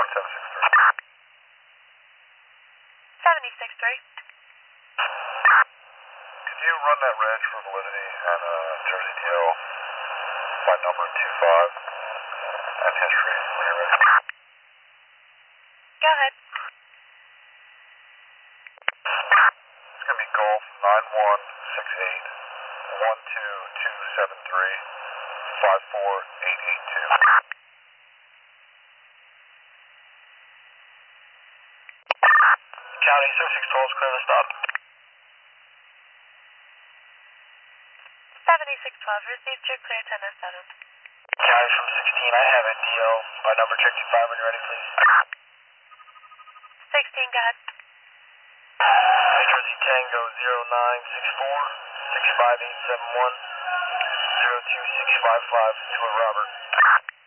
76-3. Could you run that reg for validity and Jersey DL by number 25 and history when you're ready? Go ahead. It's going to be Golf 9168 12273 54882. County 6612 is clear to stop. 76-12, received your clear 10-7. County from 16, I have a DL by number check 25 when you're ready, please. 16, go ahead. New Jersey Tango 0964 65871 02655 to a Robert.